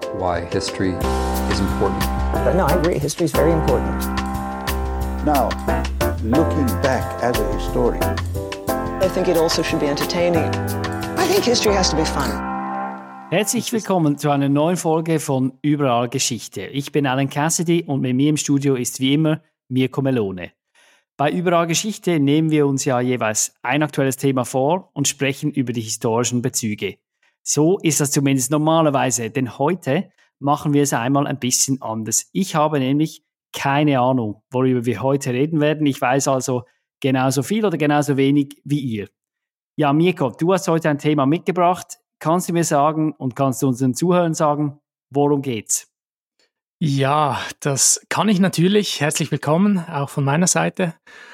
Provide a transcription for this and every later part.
why history is important. But no, I agree. History is very important. Now, looking back as a historian, I think it also should be entertaining. I think history has to be fun. Herzlich willkommen zu einer neuen Folge von Überall Geschichte. Ich bin Alan Cassidy und mit mir im Studio ist wie immer Mirko Melone. Bei Überall Geschichte nehmen wir uns ja jeweils ein aktuelles Thema vor und sprechen über die historischen Bezüge. So ist das zumindest normalerweise, denn heute machen wir es einmal ein bisschen anders. Ich habe nämlich keine Ahnung, worüber wir heute reden werden. Ich weiß also genauso viel oder genauso wenig wie ihr. Ja, Mirko, du hast heute ein Thema mitgebracht. Kannst du mir sagen und kannst du unseren Zuhörern sagen, worum geht's? Ja, das kann ich natürlich. Herzlich willkommen, auch von meiner Seite.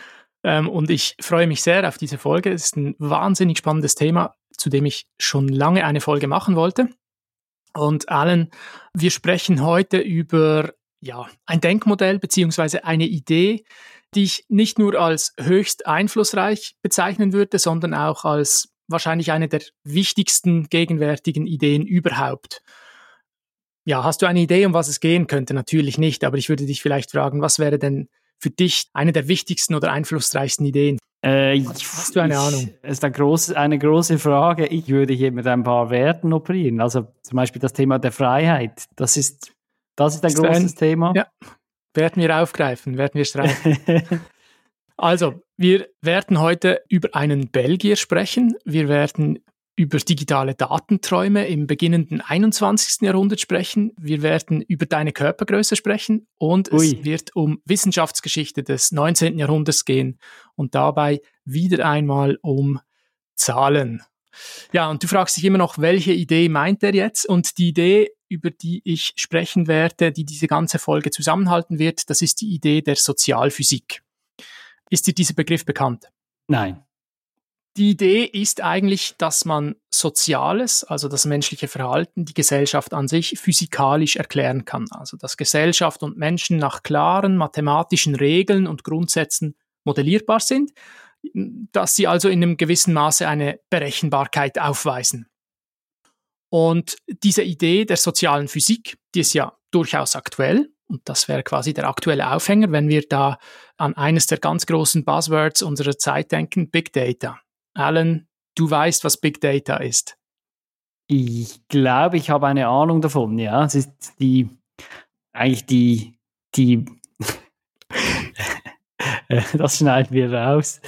Und ich freue mich sehr auf diese Folge. Es ist ein wahnsinnig spannendes Thema, zu dem ich schon lange eine Folge machen wollte. Und Alan, wir sprechen heute über ein Denkmodell bzw. eine Idee, die ich nicht nur als höchst einflussreich bezeichnen würde, sondern auch als wahrscheinlich eine der wichtigsten gegenwärtigen Ideen überhaupt. Ja, hast du eine Idee, um was es gehen könnte? Natürlich nicht, aber ich würde dich vielleicht fragen, was wäre denn für dich eine der wichtigsten oder einflussreichsten Ideen? Hast du eine Ahnung? Das ist eine große Frage. Ich würde hier mit ein paar Werten operieren. Also zum Beispiel das Thema der Freiheit. Das ist ein großes Thema. Ja, werden wir aufgreifen, werden wir streifen. Also, wir werden heute über einen Belgier sprechen. Wir werden über digitale Datenträume im beginnenden 21. Jahrhundert sprechen. Wir werden über deine Körpergröße sprechen und es wird um Wissenschaftsgeschichte des 19. Jahrhunderts gehen und dabei wieder einmal um Zahlen. Ja, und du fragst dich immer noch, welche Idee meint er jetzt? Und die Idee, über die ich sprechen werde, die diese ganze Folge zusammenhalten wird, das ist die Idee der Sozialphysik. Ist dir dieser Begriff bekannt? Nein. Die Idee ist eigentlich, dass man Soziales, also das menschliche Verhalten, die Gesellschaft an sich physikalisch erklären kann. Also dass Gesellschaft und Menschen nach klaren mathematischen Regeln und Grundsätzen modellierbar sind, dass sie also in einem gewissen Maße eine Berechenbarkeit aufweisen. Und diese Idee der sozialen Physik, die ist ja durchaus aktuell. Und das wäre quasi der aktuelle Aufhänger, wenn wir da an eines der ganz großen Buzzwords unserer Zeit denken, Big Data. Alan, du weißt, was Big Data ist. Ich glaube, ich habe eine Ahnung davon, ja. Es ist die das schneiden wir raus.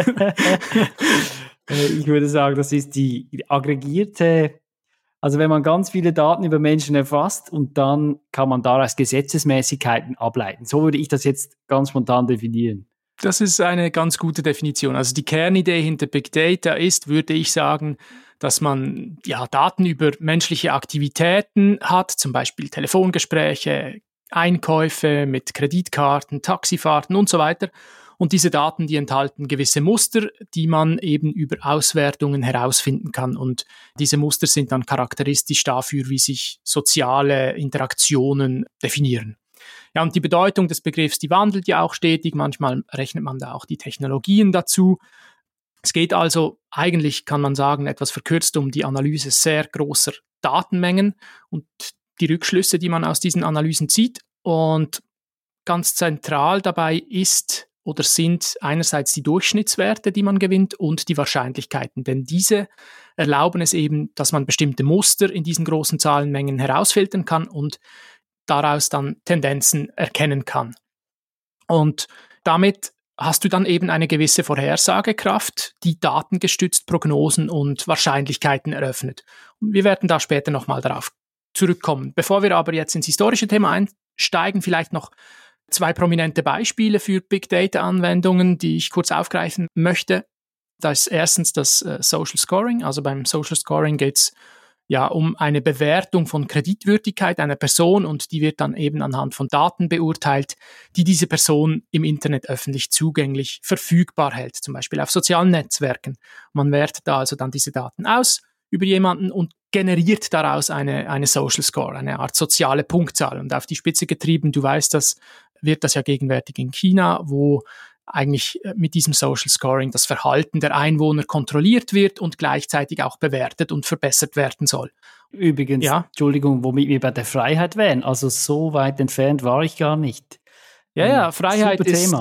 Ich würde sagen, das ist die aggregierte, also wenn man ganz viele Daten über Menschen erfasst und dann kann man daraus Gesetzesmäßigkeiten ableiten. So würde ich das jetzt ganz spontan definieren. Das ist eine ganz gute Definition. Also die Kernidee hinter Big Data ist, würde ich sagen, dass man Daten über menschliche Aktivitäten hat, zum Beispiel Telefongespräche, Einkäufe mit Kreditkarten, Taxifahrten und so weiter. Und diese Daten, die enthalten gewisse Muster, die man eben über Auswertungen herausfinden kann. Und diese Muster sind dann charakteristisch dafür, wie sich soziale Interaktionen definieren. Ja, und die Bedeutung des Begriffs, die wandelt ja auch stetig. Manchmal rechnet man da auch die Technologien dazu. Es geht also eigentlich, kann man sagen, etwas verkürzt um die Analyse sehr großer Datenmengen und die Rückschlüsse, die man aus diesen Analysen zieht. Und ganz zentral dabei ist oder sind einerseits die Durchschnittswerte, die man gewinnt, und die Wahrscheinlichkeiten. Denn diese erlauben es eben, dass man bestimmte Muster in diesen großen Zahlenmengen herausfiltern kann und daraus dann Tendenzen erkennen kann. Und damit hast du dann eben eine gewisse Vorhersagekraft, die datengestützt Prognosen und Wahrscheinlichkeiten eröffnet. Und wir werden da später nochmal darauf zurückkommen. Bevor wir aber jetzt ins historische Thema einsteigen, vielleicht noch 2 prominente Beispiele für Big Data-Anwendungen, die ich kurz aufgreifen möchte. Da ist erstens das Social Scoring. Also beim Social Scoring geht es um eine Bewertung von Kreditwürdigkeit einer Person und die wird dann eben anhand von Daten beurteilt, die diese Person im Internet öffentlich zugänglich verfügbar hält, zum Beispiel auf sozialen Netzwerken. Man wertet da also dann diese Daten aus über jemanden und generiert daraus eine Social Score, eine Art soziale Punktzahl. Und auf die Spitze getrieben, du weißt, wird das ja gegenwärtig in China, wo eigentlich mit diesem Social Scoring das Verhalten der Einwohner kontrolliert wird und gleichzeitig auch bewertet und verbessert werden soll. Übrigens, ja? Entschuldigung, womit wir bei der Freiheit wären. Also so weit entfernt war ich gar nicht. Ja, Freiheit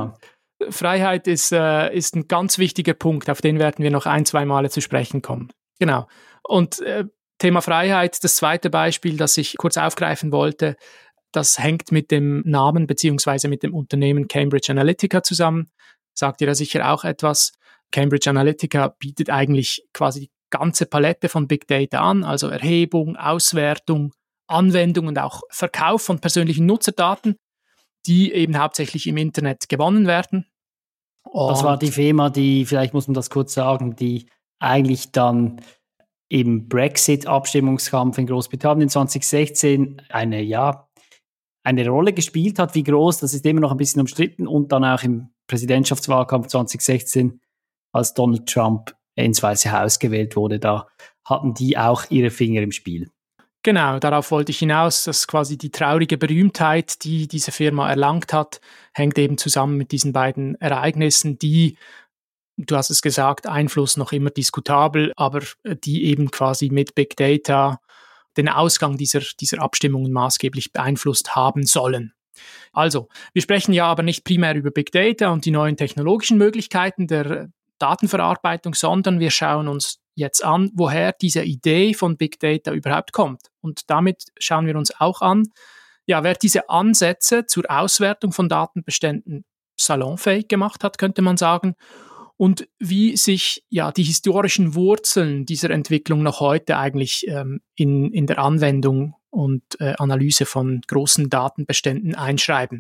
ist ein ganz wichtiger Punkt, auf den werden wir noch 1-2 Male zu sprechen kommen. Genau. Und Thema Freiheit, das zweite Beispiel, das ich kurz aufgreifen wollte, das hängt mit dem Namen bzw. mit dem Unternehmen Cambridge Analytica zusammen. Sagt ihr da sicher auch etwas? Cambridge Analytica bietet eigentlich quasi die ganze Palette von Big Data an, also Erhebung, Auswertung, Anwendung und auch Verkauf von persönlichen Nutzerdaten, die eben hauptsächlich im Internet gewonnen werden. Das war die Firma, die, vielleicht muss man das kurz sagen, die eigentlich dann im Brexit-Abstimmungskampf in Großbritannien 2016 eine Rolle gespielt hat. Wie groß, das ist immer noch ein bisschen umstritten. Und dann auch im Präsidentschaftswahlkampf 2016, als Donald Trump ins Weiße Haus gewählt wurde, da hatten die auch ihre Finger im Spiel. Genau, darauf wollte ich hinaus, dass quasi die traurige Berühmtheit, die diese Firma erlangt hat, hängt eben zusammen mit diesen beiden Ereignissen, die, du hast es gesagt, Einfluss noch immer diskutabel, aber die eben quasi mit Big Data den Ausgang dieser Abstimmungen maßgeblich beeinflusst haben sollen. Also, wir sprechen ja aber nicht primär über Big Data und die neuen technologischen Möglichkeiten der Datenverarbeitung, sondern wir schauen uns jetzt an, woher diese Idee von Big Data überhaupt kommt. Und damit schauen wir uns auch an, ja, wer diese Ansätze zur Auswertung von Datenbeständen salonfähig gemacht hat, könnte man sagen, und wie sich ja die historischen Wurzeln dieser Entwicklung noch heute eigentlich in der Anwendung und Analyse von großen Datenbeständen einschreiben.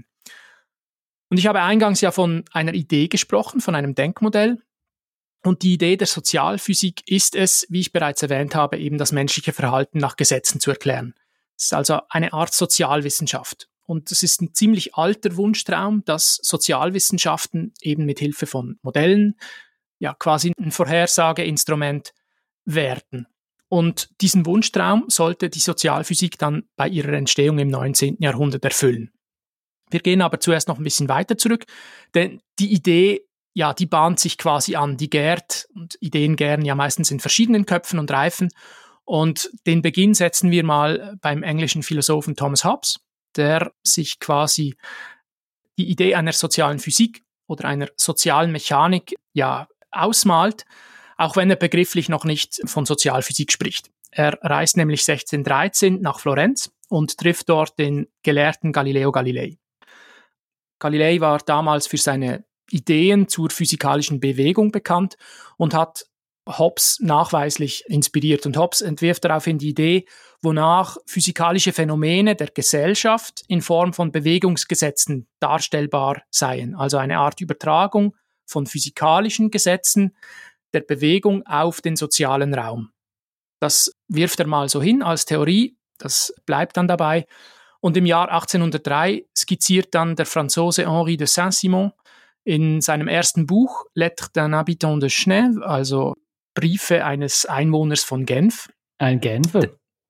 Und ich habe eingangs ja von einer Idee gesprochen, von einem Denkmodell. Und die Idee der Sozialphysik ist es, wie ich bereits erwähnt habe, eben das menschliche Verhalten nach Gesetzen zu erklären. Es ist also eine Art Sozialwissenschaft. Und es ist ein ziemlich alter Wunschtraum, dass Sozialwissenschaften eben mit Hilfe von Modellen ja quasi ein Vorhersageinstrument werden. Und diesen Wunschtraum sollte die Sozialphysik dann bei ihrer Entstehung im 19. Jahrhundert erfüllen. Wir gehen aber zuerst noch ein bisschen weiter zurück, denn die Idee, ja, die bahnt sich quasi an, die gärt, und Ideen gären ja meistens in verschiedenen Köpfen und Reifen. Und den Beginn setzen wir mal beim englischen Philosophen Thomas Hobbes, der sich quasi die Idee einer sozialen Physik oder einer sozialen Mechanik ja ausmalt, auch wenn er begrifflich noch nicht von Sozialphysik spricht. Er reist nämlich 1613 nach Florenz und trifft dort den Gelehrten Galileo Galilei. Galilei war damals für seine Ideen zur physikalischen Bewegung bekannt und hat Hobbes nachweislich inspiriert. Und Hobbes entwirft daraufhin die Idee, wonach physikalische Phänomene der Gesellschaft in Form von Bewegungsgesetzen darstellbar seien. Also eine Art Übertragung von physikalischen Gesetzen der Bewegung auf den sozialen Raum. Das wirft er mal so hin als Theorie, das bleibt dann dabei. Und im Jahr 1803 skizziert dann der Franzose Henri de Saint-Simon in seinem ersten Buch Lettres d'un habitant de Genève, also Briefe eines Einwohners von Genf. Ein Genfer.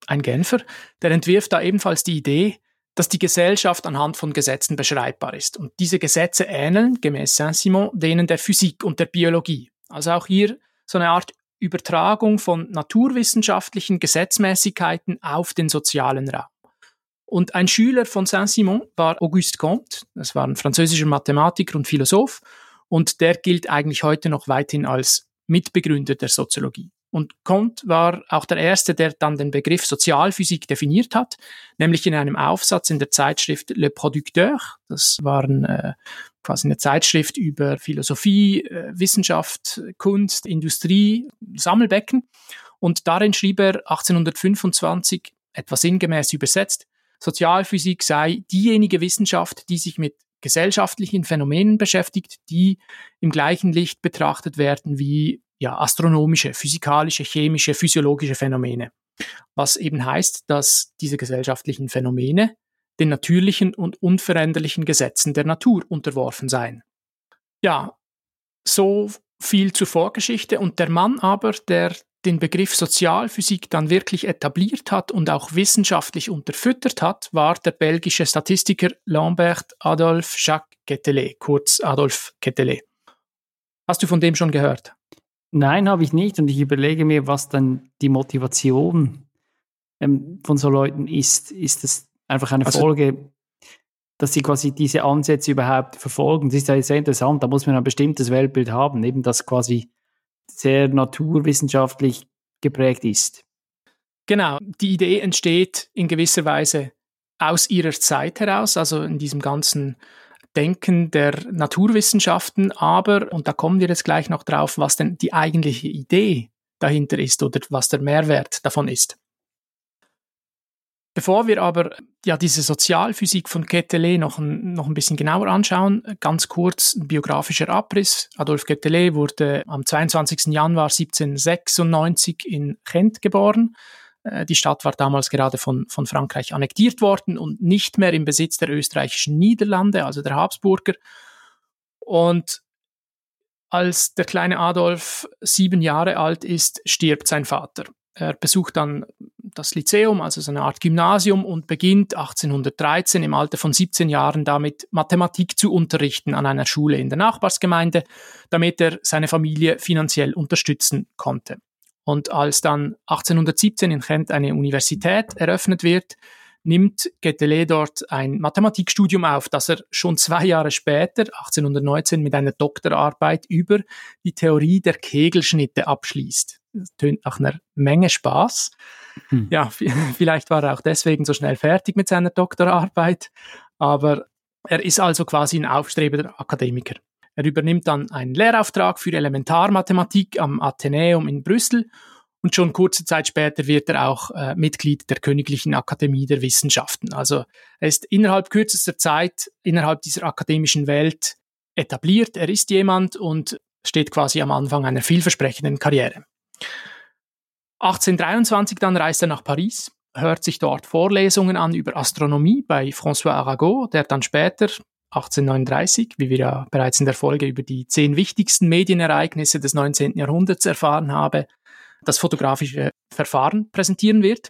Der entwirft da ebenfalls die Idee, dass die Gesellschaft anhand von Gesetzen beschreibbar ist. Und diese Gesetze ähneln, gemäß Saint-Simon, denen der Physik und der Biologie. Also auch hier so eine Art Übertragung von naturwissenschaftlichen Gesetzmäßigkeiten auf den sozialen Raum. Und ein Schüler von Saint-Simon war Auguste Comte, das war ein französischer Mathematiker und Philosoph, und der gilt eigentlich heute noch weithin als Mitbegründer der Soziologie. Und Comte war auch der Erste, der dann den Begriff Sozialphysik definiert hat, nämlich in einem Aufsatz in der Zeitschrift Le Producteur. Das war quasi eine Zeitschrift über Philosophie, Wissenschaft, Kunst, Industrie, Sammelbecken. Und darin schrieb er 1825, etwa sinngemäß übersetzt, Sozialphysik sei diejenige Wissenschaft, die sich mit gesellschaftlichen Phänomenen beschäftigt, die im gleichen Licht betrachtet werden wie astronomische, physikalische, chemische, physiologische Phänomene. Was eben heißt, dass diese gesellschaftlichen Phänomene den natürlichen und unveränderlichen Gesetzen der Natur unterworfen seien. Ja, so viel zur Vorgeschichte. Und der Mann aber, der den Begriff Sozialphysik dann wirklich etabliert hat und auch wissenschaftlich unterfüttert hat, war der belgische Statistiker Lambert Adolphe Jacques Quetelet, kurz Adolphe Quetelet. Hast du von dem schon gehört? Nein, habe ich nicht. Und ich überlege mir, was dann die Motivation von so Leuten ist. Ist das einfach eine Folge, dass sie quasi diese Ansätze überhaupt verfolgen? Das ist ja sehr interessant. Da muss man ein bestimmtes Weltbild haben, eben das quasi sehr naturwissenschaftlich geprägt ist. Genau, die Idee entsteht in gewisser Weise aus ihrer Zeit heraus, also in diesem ganzen Denken der Naturwissenschaften, aber, und da kommen wir jetzt gleich noch drauf, was denn die eigentliche Idee dahinter ist oder was der Mehrwert davon ist. Bevor wir aber diese Sozialphysik von Quetelet noch ein bisschen genauer anschauen, ganz kurz ein biografischer Abriss. Adolphe Quetelet wurde am 22. Januar 1796 in Gent geboren. Die Stadt war damals gerade von Frankreich annektiert worden und nicht mehr im Besitz der österreichischen Niederlande, also der Habsburger. Und als der kleine Adolf 7 Jahre alt ist, stirbt sein Vater. Er besucht dann das Lyzeum, also so eine Art Gymnasium, und beginnt 1813 im Alter von 17 Jahren damit, Mathematik zu unterrichten an einer Schule in der Nachbarsgemeinde, damit er seine Familie finanziell unterstützen konnte. Und als dann 1817 in Gent eine Universität eröffnet wird, nimmt Quetelet dort ein Mathematikstudium auf, das er schon 2 Jahre später, 1819, mit einer Doktorarbeit über die Theorie der Kegelschnitte abschließt. Das tönt nach einer Menge Spaß. Ja, vielleicht war er auch deswegen so schnell fertig mit seiner Doktorarbeit, aber er ist also quasi ein aufstrebender Akademiker. Er übernimmt dann einen Lehrauftrag für Elementarmathematik am Athenäum in Brüssel und schon kurze Zeit später wird er auch Mitglied der Königlichen Akademie der Wissenschaften. Also er ist innerhalb kürzester Zeit innerhalb dieser akademischen Welt etabliert. Er ist jemand und steht quasi am Anfang einer vielversprechenden Karriere. 1823 dann reist er nach Paris, hört sich dort Vorlesungen an über Astronomie bei François Arago, der dann später 1839, wie wir ja bereits in der Folge über die 10 wichtigsten Medienereignisse des 19. Jahrhunderts erfahren haben, das fotografische Verfahren präsentieren wird.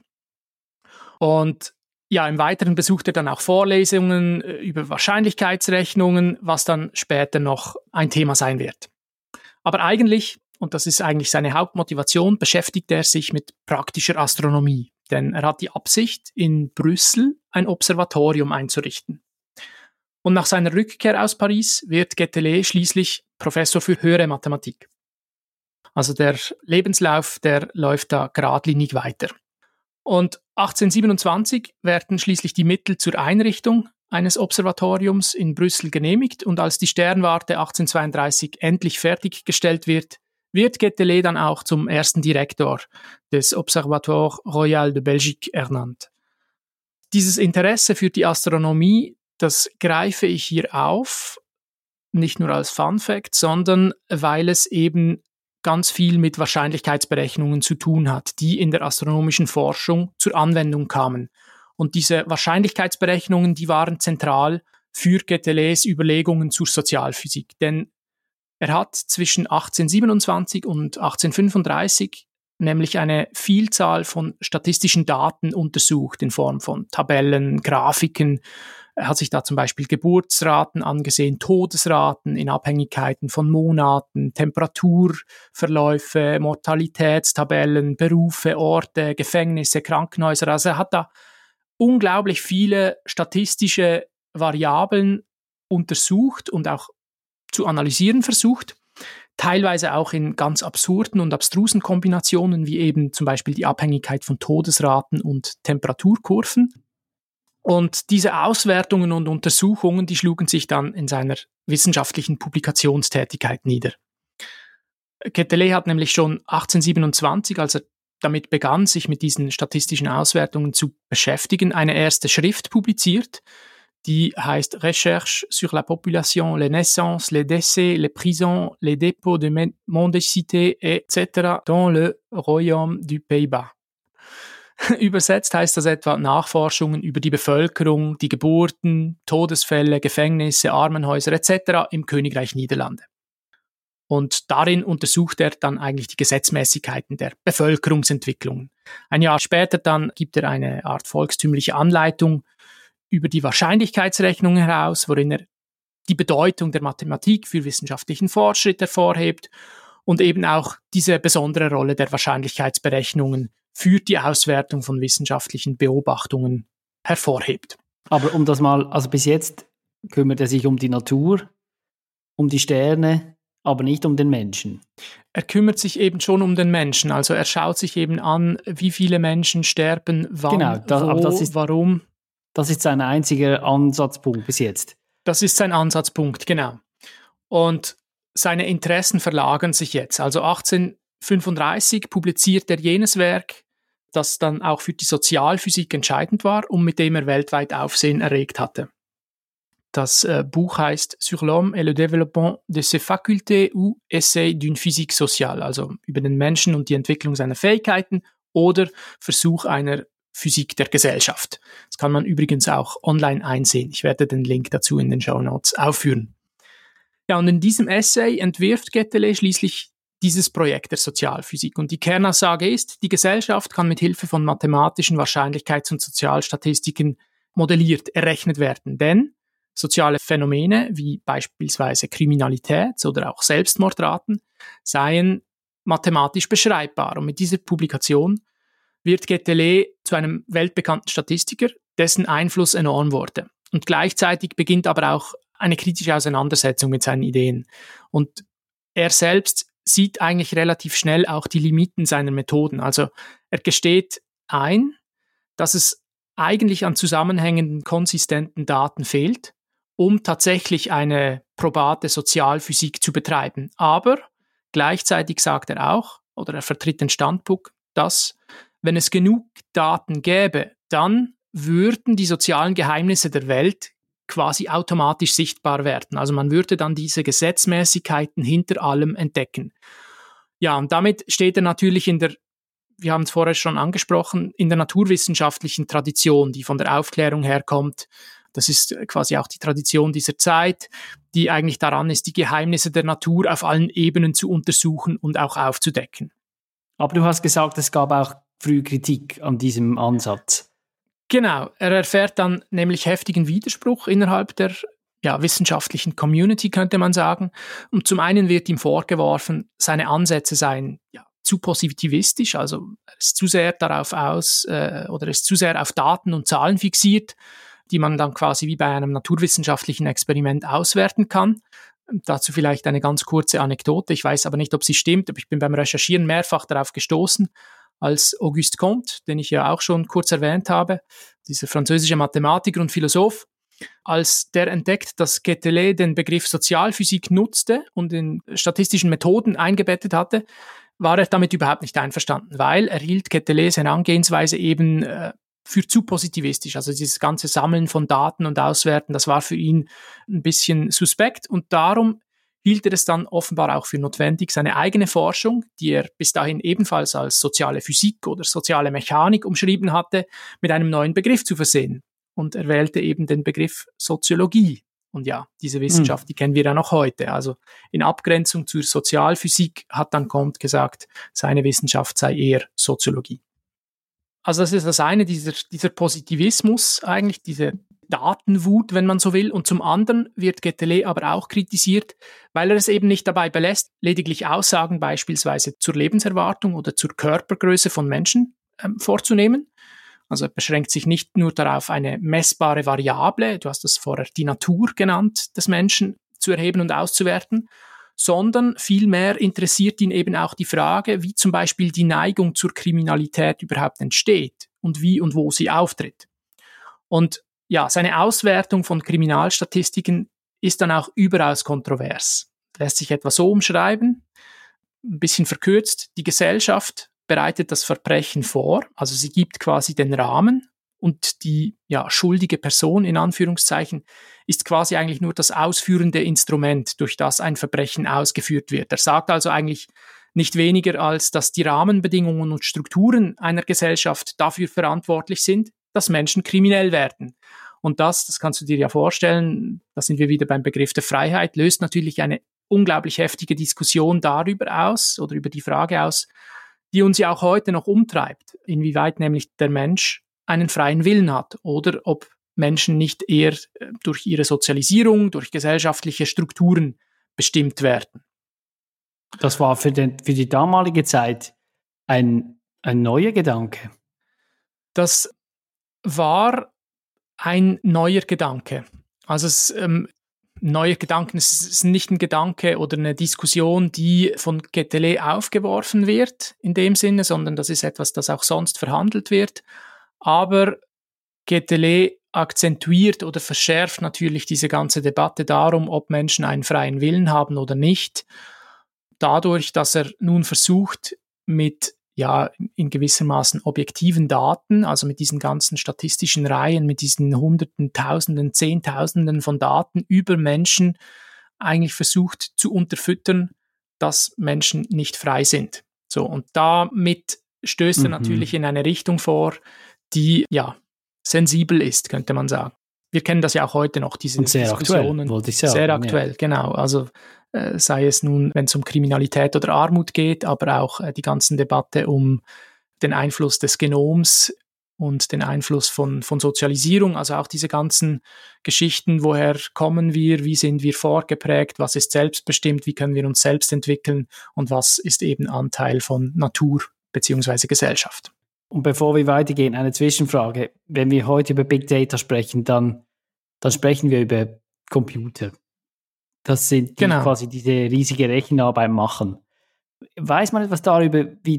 Und ja, im Weiteren besucht er dann auch Vorlesungen über Wahrscheinlichkeitsrechnungen, was dann später noch ein Thema sein wird. Aber eigentlich, und das ist eigentlich seine Hauptmotivation, beschäftigt er sich mit praktischer Astronomie, denn er hat die Absicht, in Brüssel ein Observatorium einzurichten. Und nach seiner Rückkehr aus Paris wird Quetelet schließlich Professor für höhere Mathematik. Also der Lebenslauf, der läuft da geradlinig weiter. Und 1827 werden schließlich die Mittel zur Einrichtung eines Observatoriums in Brüssel genehmigt und als die Sternwarte 1832 endlich fertiggestellt wird, wird Quetelet dann auch zum ersten Direktor des Observatoire Royal de Belgique ernannt. Dieses Interesse für die Astronomie, das greife ich hier auf, nicht nur als Fun Fact, sondern weil es eben ganz viel mit Wahrscheinlichkeitsberechnungen zu tun hat, die in der astronomischen Forschung zur Anwendung kamen. Und diese Wahrscheinlichkeitsberechnungen, die waren zentral für Quetelets Überlegungen zur Sozialphysik. Denn er hat zwischen 1827 und 1835 nämlich eine Vielzahl von statistischen Daten untersucht in Form von Tabellen, Grafiken. Er hat sich da zum Beispiel Geburtsraten angesehen, Todesraten in Abhängigkeiten von Monaten, Temperaturverläufe, Mortalitätstabellen, Berufe, Orte, Gefängnisse, Krankenhäuser. Also er hat da unglaublich viele statistische Variablen untersucht und auch zu analysieren versucht, teilweise auch in ganz absurden und abstrusen Kombinationen, wie eben zum Beispiel die Abhängigkeit von Todesraten und Temperaturkurven. Und diese Auswertungen und Untersuchungen, die schlugen sich dann in seiner wissenschaftlichen Publikationstätigkeit nieder. Quetelet hat nämlich schon 1827, als er damit begann, sich mit diesen statistischen Auswertungen zu beschäftigen, eine erste Schrift publiziert, die heißt Recherche sur la population, les naissances, les décès, les prisons, les dépôts de mendicité, etc. dans le Royaume du Pays-Bas. Übersetzt heißt das etwa Nachforschungen über die Bevölkerung, die Geburten, Todesfälle, Gefängnisse, Armenhäuser etc. im Königreich Niederlande. Und darin untersucht er dann eigentlich die Gesetzmäßigkeiten der Bevölkerungsentwicklung. Ein Jahr später dann gibt er eine Art volkstümliche Anleitung über die Wahrscheinlichkeitsrechnung heraus, worin er die Bedeutung der Mathematik für wissenschaftlichen Fortschritt hervorhebt und eben auch diese besondere Rolle der Wahrscheinlichkeitsberechnungen für die Auswertung von wissenschaftlichen Beobachtungen hervorhebt. Aber um das mal, also bis jetzt kümmert er sich um die Natur, um die Sterne, aber nicht um den Menschen. Er kümmert sich eben schon um den Menschen, also er schaut sich eben an, wie viele Menschen sterben, wann, warum. Das ist sein einziger Ansatzpunkt bis jetzt. Das ist sein Ansatzpunkt, genau. Und seine Interessen verlagern sich jetzt. Also 1835 publiziert er jenes Werk, das dann auch für die Sozialphysik entscheidend war und mit dem er weltweit Aufsehen erregt hatte. Das Buch heißt Sur l'homme et le développement de ses facultés ou Essai d'une physique sociale, also über den Menschen und die Entwicklung seiner Fähigkeiten oder Versuch einer Physik der Gesellschaft. Das kann man übrigens auch online einsehen. Ich werde den Link dazu in den Shownotes aufführen. Ja, und in diesem Essay entwirft Quetelet schließlich dieses Projekt der Sozialphysik. Und die Kernaussage ist, die Gesellschaft kann mit Hilfe von mathematischen Wahrscheinlichkeits- und Sozialstatistiken modelliert, errechnet werden. Denn soziale Phänomene wie beispielsweise Kriminalität oder auch Selbstmordraten seien mathematisch beschreibbar. Und mit dieser Publikation wird Quetelet zu einem weltbekannten Statistiker, dessen Einfluss enorm wurde. Und gleichzeitig beginnt aber auch eine kritische Auseinandersetzung mit seinen Ideen. Und er selbst sieht eigentlich relativ schnell auch die Limiten seiner Methoden. Also er gesteht ein, dass es eigentlich an zusammenhängenden, konsistenten Daten fehlt, um tatsächlich eine probate Sozialphysik zu betreiben. Aber gleichzeitig sagt er auch, oder er vertritt den Standpunkt, dass, wenn es genug Daten gäbe, dann würden die sozialen Geheimnisse der Welt quasi automatisch sichtbar werden. Also man würde dann diese Gesetzmäßigkeiten hinter allem entdecken. Ja, und damit steht er natürlich wir haben es vorher schon angesprochen, in der naturwissenschaftlichen Tradition, die von der Aufklärung herkommt. Das ist quasi auch die Tradition dieser Zeit, die eigentlich daran ist, die Geheimnisse der Natur auf allen Ebenen zu untersuchen und auch aufzudecken. Aber du hast gesagt, es gab auch früh Kritik an diesem Ansatz. Genau, er erfährt dann nämlich heftigen Widerspruch innerhalb der wissenschaftlichen Community, könnte man sagen. Und zum einen wird ihm vorgeworfen, seine Ansätze seien zu positivistisch, also er ist zu sehr darauf oder ist zu sehr auf Daten und Zahlen fixiert, die man dann quasi wie bei einem naturwissenschaftlichen Experiment auswerten kann. Dazu vielleicht eine ganz kurze Anekdote. Ich weiß aber nicht, ob sie stimmt, aber ich bin beim Recherchieren mehrfach darauf gestoßen, als Auguste Comte, den ich ja auch schon kurz erwähnt habe, dieser französische Mathematiker und Philosoph, als der entdeckt, dass Quetelet den Begriff Sozialphysik nutzte und in statistischen Methoden eingebettet hatte, war er damit überhaupt nicht einverstanden, weil er hielt Quetelets Herangehensweise eben für zu positivistisch. Also dieses ganze Sammeln von Daten und Auswerten, das war für ihn ein bisschen suspekt und darum hielt er es dann offenbar auch für notwendig, seine eigene Forschung, die er bis dahin ebenfalls als soziale Physik oder soziale Mechanik umschrieben hatte, mit einem neuen Begriff zu versehen. Und er wählte eben den Begriff Soziologie. Und ja, diese Wissenschaft, die kennen wir ja noch heute. Also in Abgrenzung zur Sozialphysik hat dann Comte gesagt, seine Wissenschaft sei eher Soziologie. Also das ist das eine, dieser Positivismus eigentlich, diese Datenwut, wenn man so will. Und zum anderen wird Quetelet aber auch kritisiert, weil er es eben nicht dabei belässt, lediglich Aussagen beispielsweise zur Lebenserwartung oder zur Körpergröße von Menschen vorzunehmen. Also er beschränkt sich nicht nur darauf, eine messbare Variable, du hast das vorher die Natur genannt, des Menschen zu erheben und auszuwerten, sondern vielmehr interessiert ihn eben auch die Frage, wie zum Beispiel die Neigung zur Kriminalität überhaupt entsteht und wie und wo sie auftritt. Und ja, seine Auswertung von Kriminalstatistiken ist dann auch überaus kontrovers. Lässt sich etwa so umschreiben, ein bisschen verkürzt, die Gesellschaft bereitet das Verbrechen vor, also sie gibt quasi den Rahmen und die schuldige Person in Anführungszeichen ist quasi eigentlich nur das ausführende Instrument, durch das ein Verbrechen ausgeführt wird. Er sagt also eigentlich nicht weniger, als dass die Rahmenbedingungen und Strukturen einer Gesellschaft dafür verantwortlich sind, dass Menschen kriminell werden. Und das kannst du dir ja vorstellen, da sind wir wieder beim Begriff der Freiheit, löst natürlich eine unglaublich heftige Diskussion darüber aus oder über die Frage aus, die uns ja auch heute noch umtreibt, inwieweit nämlich der Mensch einen freien Willen hat oder ob Menschen nicht eher durch ihre Sozialisierung, durch gesellschaftliche Strukturen bestimmt werden. Das war für die damalige Zeit ein neuer Gedanke. Das war ein neuer Gedanke. Also neuer Gedanken, es ist nicht ein Gedanke oder eine Diskussion, die von Quetelet aufgeworfen wird in dem Sinne, sondern das ist etwas, das auch sonst verhandelt wird. Aber Quetelet akzentuiert oder verschärft natürlich diese ganze Debatte darum, ob Menschen einen freien Willen haben oder nicht, dadurch, dass er nun versucht, mit in gewissermaßen objektiven Daten, also mit diesen ganzen statistischen Reihen, mit diesen Hunderten, Tausenden, Zehntausenden von Daten über Menschen eigentlich versucht zu unterfüttern, dass Menschen nicht frei sind. So, und damit stößt er natürlich in eine Richtung vor, die sensibel ist, könnte man sagen. Wir kennen das ja auch heute noch, diese Diskussionen. Aktuell, wollte ich sagen. Sehr aktuell, genau. Also sei es nun, wenn es um Kriminalität oder Armut geht, aber auch die ganzen Debatte um den Einfluss des Genoms und den Einfluss von Sozialisierung, also auch diese ganzen Geschichten, woher kommen wir, wie sind wir vorgeprägt, was ist selbstbestimmt, wie können wir uns selbst entwickeln und was ist eben Anteil von Natur bzw. Gesellschaft. Und bevor wir weitergehen, eine Zwischenfrage. Wenn wir heute über Big Data sprechen, dann sprechen wir über Computer. Das sind die quasi diese riesige Rechenarbeit machen. Weiß man etwas darüber, wie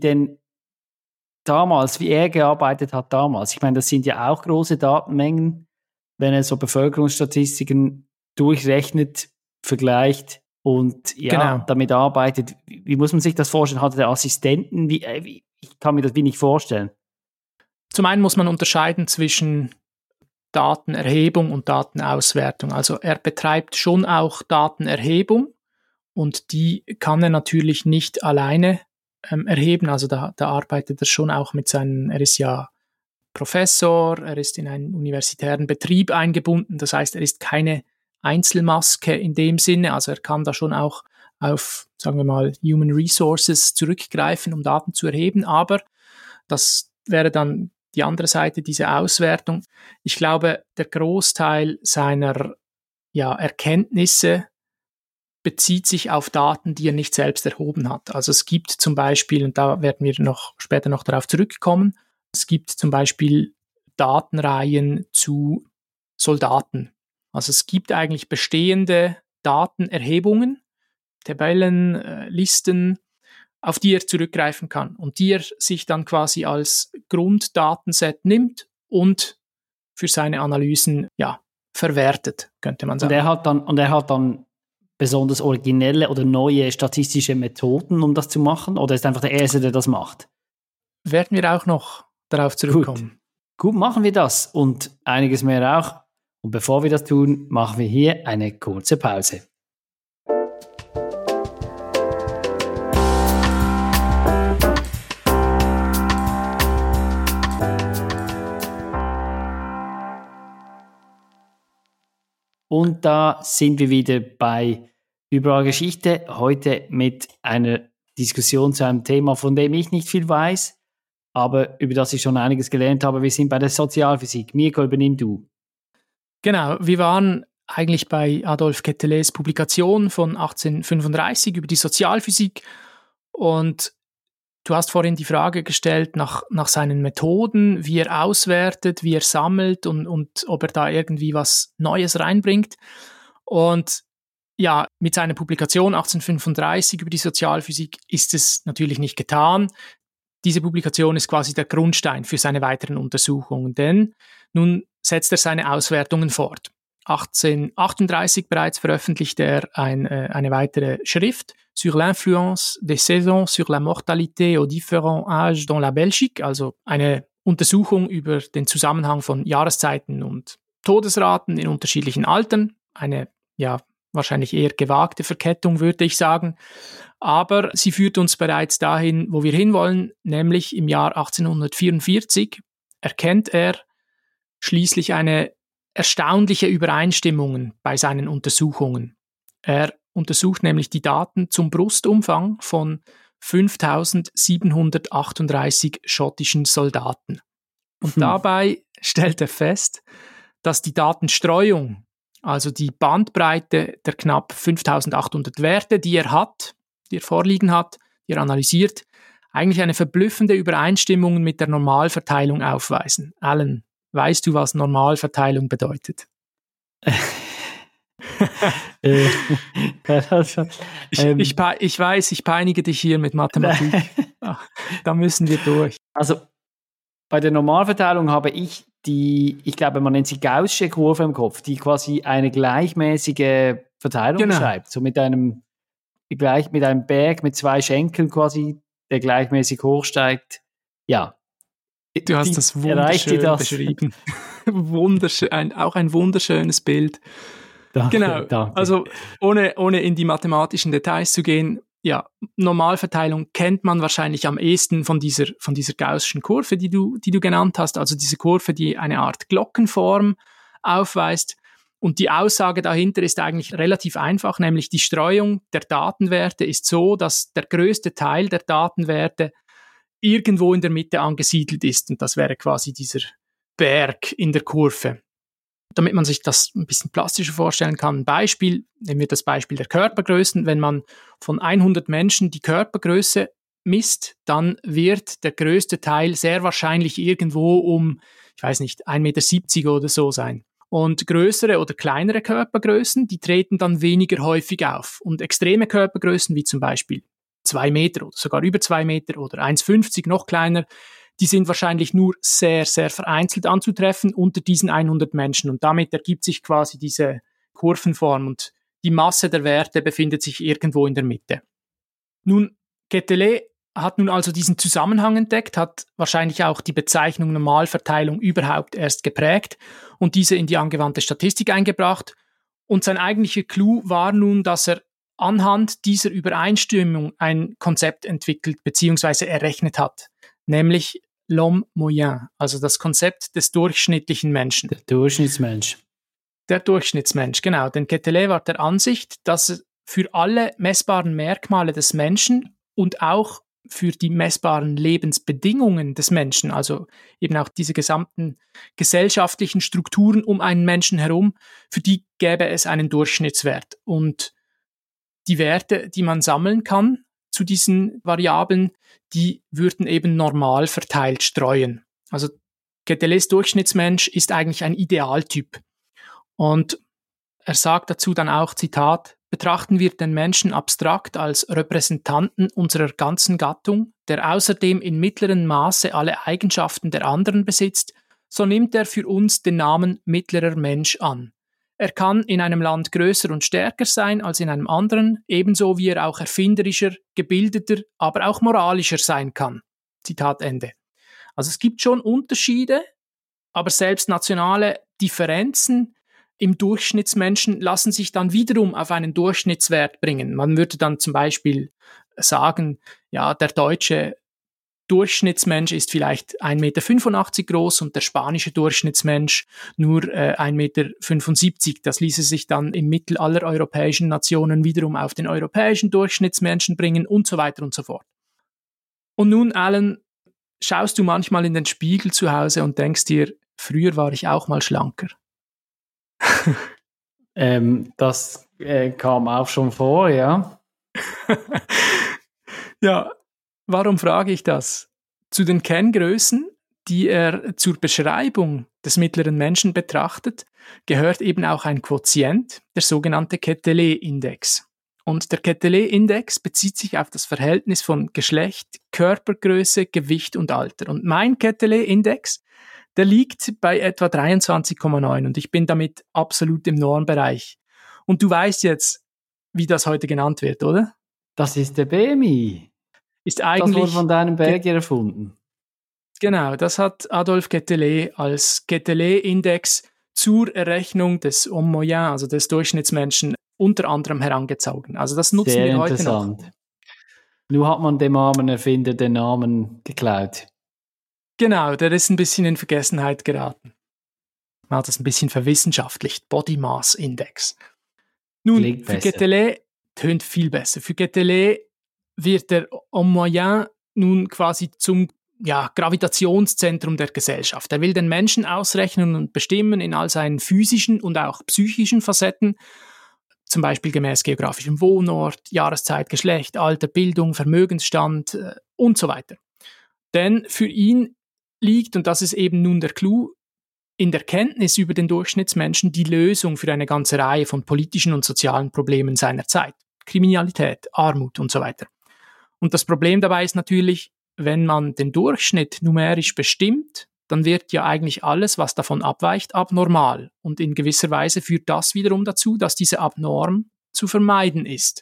er gearbeitet hat damals? Ich meine, das sind ja auch große Datenmengen, wenn er so Bevölkerungsstatistiken durchrechnet, vergleicht und damit arbeitet. Wie muss man sich das vorstellen? Hatte der Assistenten? Ich kann mir das nicht vorstellen. Zum einen muss man unterscheiden zwischen Datenerhebung und Datenauswertung. Also er betreibt schon auch Datenerhebung und die kann er natürlich nicht alleine erheben. Also da arbeitet er schon auch er ist ja Professor, er ist in einen universitären Betrieb eingebunden. Das heißt, er ist keine Einzelmaske in dem Sinne. Also er kann da schon auch auf, sagen wir mal, Human Resources zurückgreifen, um Daten zu erheben. Aber das wäre dann die andere Seite, diese Auswertung. Ich glaube, der Großteil seiner Erkenntnisse bezieht sich auf Daten, die er nicht selbst erhoben hat. Also es gibt zum Beispiel, und da werden wir später noch darauf zurückkommen, es gibt zum Beispiel Datenreihen zu Soldaten. Also es gibt eigentlich bestehende Datenerhebungen, Tabellen, Listen, auf die er zurückgreifen kann und die er sich dann quasi als Grunddatenset nimmt und für seine Analysen verwertet, könnte man sagen. Und er hat dann besonders originelle oder neue statistische Methoden, um das zu machen? Oder ist einfach der Erste, der das macht? Werden wir auch noch darauf zurückkommen. Gut, machen wir das und einiges mehr auch. Und bevor wir das tun, machen wir hier eine kurze Pause. Und da sind wir wieder bei Überall Geschichte, heute mit einer Diskussion zu einem Thema, von dem ich nicht viel weiß, aber über das ich schon einiges gelernt habe. Wir sind bei der Sozialphysik. Mirko, übernimm du. Genau, wir waren eigentlich bei Adolphe Quetelets Publikation von 1835 über die Sozialphysik und du hast vorhin die Frage gestellt nach seinen Methoden, wie er auswertet, wie er sammelt und ob er da irgendwie was Neues reinbringt. Und ja, mit seiner Publikation 1835 über die Sozialphysik ist es natürlich nicht getan. Diese Publikation ist quasi der Grundstein für seine weiteren Untersuchungen, denn nun setzt er seine Auswertungen fort. 1838 bereits veröffentlichte er eine weitere Schrift sur l'influence des saisons sur la mortalité aux différents âges dans la Belgique, also eine Untersuchung über den Zusammenhang von Jahreszeiten und Todesraten in unterschiedlichen Altern. Eine, wahrscheinlich eher gewagte Verkettung, würde ich sagen. Aber sie führt uns bereits dahin, wo wir hinwollen, nämlich im Jahr 1844 erkennt er schließlich eine erstaunliche Übereinstimmungen bei seinen Untersuchungen. Er untersucht nämlich die Daten zum Brustumfang von 5.738 schottischen Soldaten. Und dabei stellt er fest, dass die Datenstreuung, also die Bandbreite der knapp 5800 Werte, die er vorliegen hat, die er analysiert, eigentlich eine verblüffende Übereinstimmung mit der Normalverteilung aufweisen. Alan, weißt du, was Normalverteilung bedeutet? Ich weiß, ich peinige dich hier mit Mathematik. Da müssen wir durch. Also bei der Normalverteilung habe ich glaube, man nennt sie Gaußsche Kurve im Kopf, die quasi eine gleichmäßige Verteilung beschreibt. So mit einem Berg mit zwei Schenkeln quasi, der gleichmäßig hochsteigt. Ja. Du hast das wunderschön beschrieben. Wunderschön, auch ein wunderschönes Bild. Danke, genau, danke. Also ohne in die mathematischen Details zu gehen, ja, Normalverteilung kennt man wahrscheinlich am ehesten von dieser Gaußschen Kurve, die du genannt hast, also diese Kurve, die eine Art Glockenform aufweist. Und die Aussage dahinter ist eigentlich relativ einfach, nämlich die Streuung der Datenwerte ist so, dass der größte Teil der Datenwerte irgendwo in der Mitte angesiedelt ist. Und das wäre quasi dieser Berg in der Kurve. Damit man sich das ein bisschen plastischer vorstellen kann, ein Beispiel, nehmen wir das Beispiel der Körpergrößen. Wenn man von 100 Menschen die Körpergröße misst, dann wird der größte Teil sehr wahrscheinlich irgendwo um, ich weiß nicht, 1,70 Meter oder so sein. Und größere oder kleinere Körpergrößen, die treten dann weniger häufig auf. Und extreme Körpergrößen, wie zum Beispiel 2 Meter oder sogar über 2 Meter oder 1,50, noch kleiner, die sind wahrscheinlich nur sehr, sehr vereinzelt anzutreffen unter diesen 100 Menschen. Und damit ergibt sich quasi diese Kurvenform und die Masse der Werte befindet sich irgendwo in der Mitte. Nun, Quetelet hat nun also diesen Zusammenhang entdeckt, hat wahrscheinlich auch die Bezeichnung Normalverteilung überhaupt erst geprägt und diese in die angewandte Statistik eingebracht. Und sein eigentlicher Clou war nun, dass er anhand dieser Übereinstimmung ein Konzept entwickelt bzw. errechnet hat, nämlich l'homme moyen, also das Konzept des durchschnittlichen Menschen. Der Durchschnittsmensch. Der Durchschnittsmensch, genau. Denn Quetelet war der Ansicht, dass für alle messbaren Merkmale des Menschen und auch für die messbaren Lebensbedingungen des Menschen, also eben auch diese gesamten gesellschaftlichen Strukturen um einen Menschen herum, für die gäbe es einen Durchschnittswert. Und die Werte, die man sammeln kann zu diesen Variablen, die würden eben normal verteilt streuen. Also Quetelets Durchschnittsmensch ist eigentlich ein Idealtyp. Und er sagt dazu dann auch, Zitat, betrachten wir den Menschen abstrakt als Repräsentanten unserer ganzen Gattung, der außerdem in mittlerem Maße alle Eigenschaften der anderen besitzt, so nimmt er für uns den Namen mittlerer Mensch an. Er kann in einem Land größer und stärker sein als in einem anderen, ebenso wie er auch erfinderischer, gebildeter, aber auch moralischer sein kann. Zitat Ende. Also es gibt schon Unterschiede, aber selbst nationale Differenzen im Durchschnittsmenschen lassen sich dann wiederum auf einen Durchschnittswert bringen. Man würde dann zum Beispiel sagen, ja, der deutsche Durchschnittsmensch ist vielleicht 1,85 Meter groß und der spanische Durchschnittsmensch nur 1,75 Meter. Das ließe sich dann im Mittel aller europäischen Nationen wiederum auf den europäischen Durchschnittsmenschen bringen und so weiter und so fort. Und nun, Alan, schaust du manchmal in den Spiegel zu Hause und denkst dir, früher war ich auch mal schlanker. Das kam auch schon vor, ja. Ja, warum frage ich das? Zu den Kenngrößen, die er zur Beschreibung des mittleren Menschen betrachtet, gehört eben auch ein Quotient, der sogenannte Quetelet-Index. Und der Quetelet-Index bezieht sich auf das Verhältnis von Geschlecht, Körpergröße, Gewicht und Alter. Und mein Quetelet-Index, der liegt bei etwa 23,9 und ich bin damit absolut im Normbereich. Und du weißt jetzt, wie das heute genannt wird, oder? Das ist der BMI. Ist eigentlich, das wurde von deinem Belgier erfunden. Genau, das hat Adolphe Quetelet als Quetelet-Index zur Errechnung des Homme moyen, also des Durchschnittsmenschen, unter anderem herangezogen. Also das nutzen wir heute noch. Nur hat man dem armen Erfinder den Namen geklaut. Genau, der ist ein bisschen in Vergessenheit geraten. Man hat das ein bisschen verwissenschaftlicht. Body Mass Index. Nun, für Quetelet tönt viel besser. Für Quetelet wird der Homme moyen nun quasi zum Gravitationszentrum der Gesellschaft. Er will den Menschen ausrechnen und bestimmen in all seinen physischen und auch psychischen Facetten, zum Beispiel gemäß geografischem Wohnort, Jahreszeit, Geschlecht, Alter, Bildung, Vermögensstand und so weiter. Denn für ihn liegt, und das ist eben nun der Clou, in der Kenntnis über den Durchschnittsmenschen die Lösung für eine ganze Reihe von politischen und sozialen Problemen seiner Zeit. Kriminalität, Armut und so weiter. Und das Problem dabei ist natürlich, wenn man den Durchschnitt numerisch bestimmt, dann wird ja eigentlich alles, was davon abweicht, abnormal. Und in gewisser Weise führt das wiederum dazu, dass diese Abnorm zu vermeiden ist.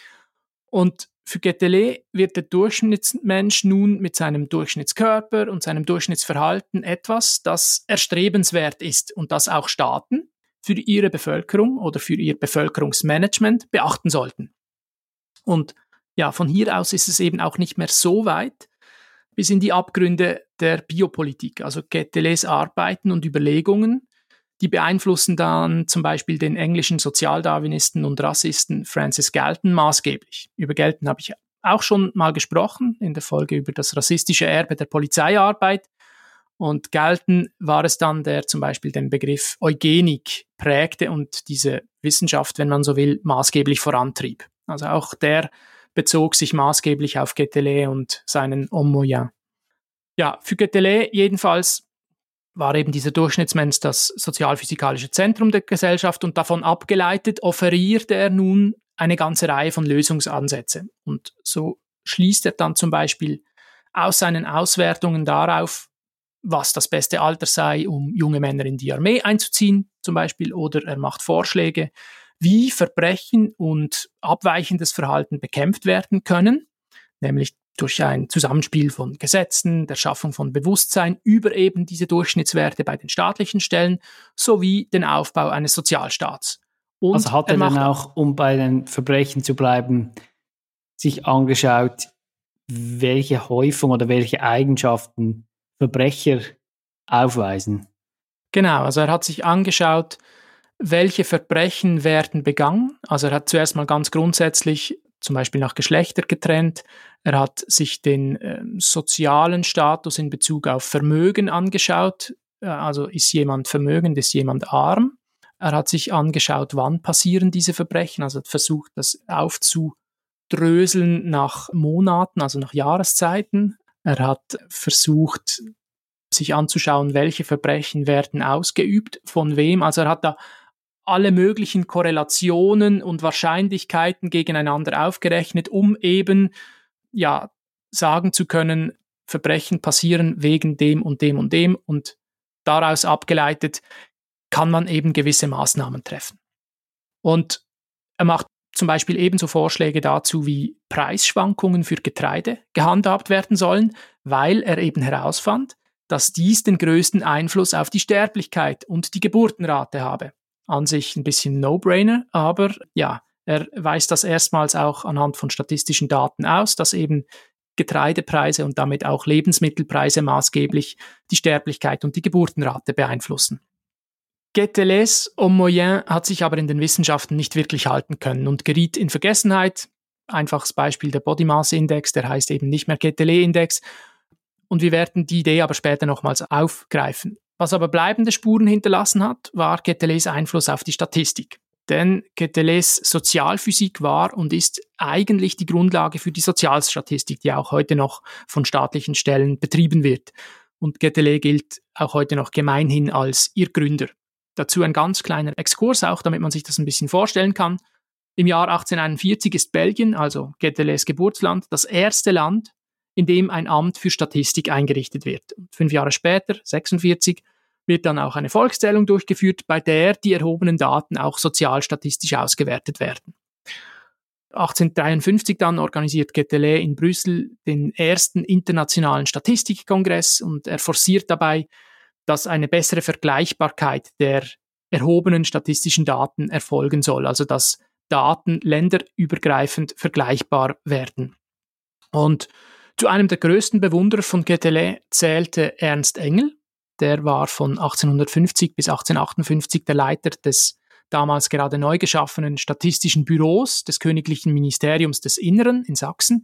Und für Quetelet wird der Durchschnittsmensch nun mit seinem Durchschnittskörper und seinem Durchschnittsverhalten etwas, das erstrebenswert ist und das auch Staaten für ihre Bevölkerung oder für ihr Bevölkerungsmanagement beachten sollten. Und ja, von hier aus ist es eben auch nicht mehr so weit bis in die Abgründe der Biopolitik. Also Quetelets Arbeiten und Überlegungen, die beeinflussen dann zum Beispiel den englischen Sozialdarwinisten und Rassisten Francis Galton maßgeblich. Über Galton habe ich auch schon mal gesprochen, in der Folge über das rassistische Erbe der Polizeiarbeit. Und Galton war es dann, der zum Beispiel den Begriff Eugenik prägte und diese Wissenschaft, wenn man so will, maßgeblich vorantrieb. Also auch der bezog sich maßgeblich auf Quetelet und seinen Homme moyen. Ja, für Quetelet jedenfalls war eben dieser Durchschnittsmensch das sozialphysikalische Zentrum der Gesellschaft und davon abgeleitet offerierte er nun eine ganze Reihe von Lösungsansätzen. Und so schließt er dann zum Beispiel aus seinen Auswertungen darauf, was das beste Alter sei, um junge Männer in die Armee einzuziehen, zum Beispiel, oder er macht Vorschläge, wie Verbrechen und abweichendes Verhalten bekämpft werden können, nämlich durch ein Zusammenspiel von Gesetzen, der Schaffung von Bewusstsein über eben diese Durchschnittswerte bei den staatlichen Stellen sowie den Aufbau eines Sozialstaats. Und also hat er dann auch, um bei den Verbrechen zu bleiben, sich angeschaut, welche Häufung oder welche Eigenschaften Verbrecher aufweisen? Genau, also er hat sich angeschaut, welche Verbrechen werden begangen. Also er hat zuerst mal ganz grundsätzlich zum Beispiel nach Geschlechter getrennt. Er hat sich den sozialen Status in Bezug auf Vermögen angeschaut. Also ist jemand vermögend, ist jemand arm? Er hat sich angeschaut, wann passieren diese Verbrechen. Also hat versucht, das aufzudröseln nach Monaten, also nach Jahreszeiten. Er hat versucht, sich anzuschauen, welche Verbrechen werden ausgeübt, von wem. Also er hat da alle möglichen Korrelationen und Wahrscheinlichkeiten gegeneinander aufgerechnet, um eben sagen zu können, Verbrechen passieren wegen dem und dem und dem, und daraus abgeleitet kann man eben gewisse Maßnahmen treffen. Und er macht zum Beispiel ebenso Vorschläge dazu, wie Preisschwankungen für Getreide gehandhabt werden sollen, weil er eben herausfand, dass dies den größten Einfluss auf die Sterblichkeit und die Geburtenrate habe. An sich ein bisschen No-Brainer, aber ja, er weist das erstmals auch anhand von statistischen Daten aus, dass eben Getreidepreise und damit auch Lebensmittelpreise maßgeblich die Sterblichkeit und die Geburtenrate beeinflussen. Quetelets Homme moyen hat sich aber in den Wissenschaften nicht wirklich halten können und geriet in Vergessenheit. Einfaches Beispiel der Body Mass Index, der heißt eben nicht mehr Quetelet-Index. Und wir werden die Idee aber später nochmals aufgreifen. Was aber bleibende Spuren hinterlassen hat, war Quetelets Einfluss auf die Statistik. Denn Quetelets Sozialphysik war und ist eigentlich die Grundlage für die Sozialstatistik, die auch heute noch von staatlichen Stellen betrieben wird. Und Quetelet gilt auch heute noch gemeinhin als ihr Gründer. Dazu ein ganz kleiner Exkurs, auch damit man sich das ein bisschen vorstellen kann. Im Jahr 1841 ist Belgien, also Quetelets Geburtsland, das erste Land, in dem ein Amt für Statistik eingerichtet wird. 5 Jahre später, 1946, wird dann auch eine Volkszählung durchgeführt, bei der die erhobenen Daten auch sozialstatistisch ausgewertet werden. 1853 dann organisiert Quetelet in Brüssel den ersten internationalen Statistikkongress und er forciert dabei, dass eine bessere Vergleichbarkeit der erhobenen statistischen Daten erfolgen soll, also dass Daten länderübergreifend vergleichbar werden. Und zu einem der größten Bewunderer von Quetelet zählte Ernst Engel. Der war von 1850 bis 1858 der Leiter des damals gerade neu geschaffenen Statistischen Büros des Königlichen Ministeriums des Inneren in Sachsen.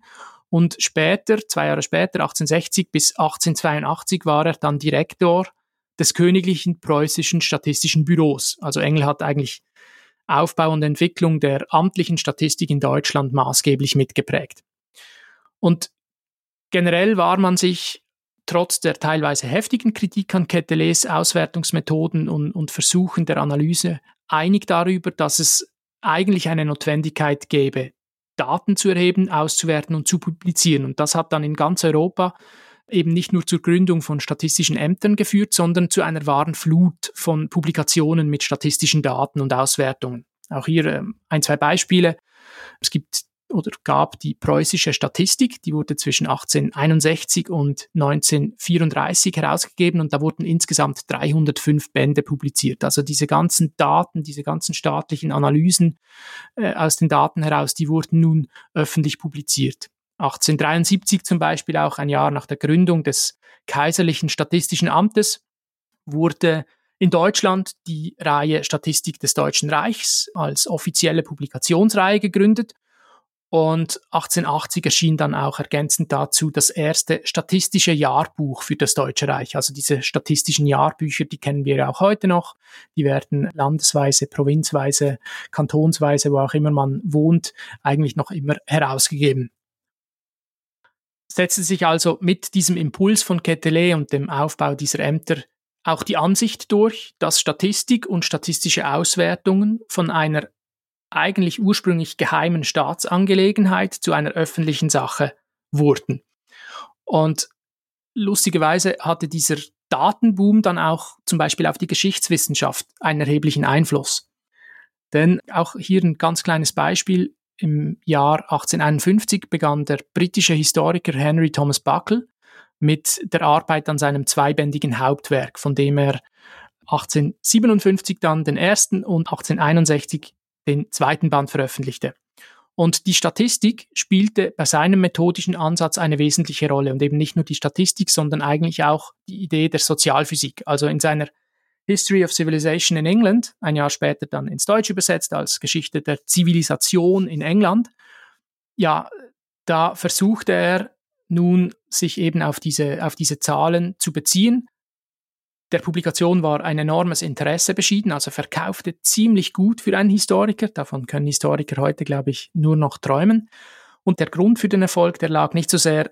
Und später, 2 Jahre später, 1860 bis 1882, war er dann Direktor des Königlichen Preußischen Statistischen Büros. Also Engel hat eigentlich Aufbau und Entwicklung der amtlichen Statistik in Deutschland maßgeblich mitgeprägt. Und generell war man sich trotz der teilweise heftigen Kritik an Quetelets Auswertungsmethoden und Versuchen der Analyse einig darüber, dass es eigentlich eine Notwendigkeit gäbe, Daten zu erheben, auszuwerten und zu publizieren. Und das hat dann in ganz Europa eben nicht nur zur Gründung von statistischen Ämtern geführt, sondern zu einer wahren Flut von Publikationen mit statistischen Daten und Auswertungen. Auch hier 2 Beispiele. Es gab die preußische Statistik, die wurde zwischen 1861 und 1934 herausgegeben und da wurden insgesamt 305 Bände publiziert. Also diese ganzen Daten, diese ganzen staatlichen Analysen aus den Daten heraus, die wurden nun öffentlich publiziert. 1873 zum Beispiel, auch ein Jahr nach der Gründung des Kaiserlichen Statistischen Amtes, wurde in Deutschland die Reihe Statistik des Deutschen Reichs als offizielle Publikationsreihe gegründet. Und 1880 erschien dann auch ergänzend dazu das erste statistische Jahrbuch für das Deutsche Reich. Also diese statistischen Jahrbücher, die kennen wir ja auch heute noch. Die werden landesweise, provinzweise, kantonsweise, wo auch immer man wohnt, eigentlich noch immer herausgegeben. Setzte sich also mit diesem Impuls von Quetelet und dem Aufbau dieser Ämter auch die Ansicht durch, dass Statistik und statistische Auswertungen von einer eigentlich ursprünglich geheimen Staatsangelegenheit zu einer öffentlichen Sache wurden. Und lustigerweise hatte dieser Datenboom dann auch zum Beispiel auf die Geschichtswissenschaft einen erheblichen Einfluss. Denn auch hier ein ganz kleines Beispiel. Im Jahr 1851 begann der britische Historiker Henry Thomas Buckle mit der Arbeit an seinem 2-bändigen Hauptwerk, von dem er 1857 dann den ersten und 1861 den 2. Band veröffentlichte. Und die Statistik spielte bei seinem methodischen Ansatz eine wesentliche Rolle und eben nicht nur die Statistik, sondern eigentlich auch die Idee der Sozialphysik. Also in seiner History of Civilization in England, ein Jahr später dann ins Deutsche übersetzt als Geschichte der Zivilisation in England. Ja, da versuchte er nun, sich eben auf diese Zahlen zu beziehen. Der Publikation war ein enormes Interesse beschieden, also verkaufte ziemlich gut für einen Historiker. Davon können Historiker heute, glaube ich, nur noch träumen. Und der Grund für den Erfolg, der lag nicht so sehr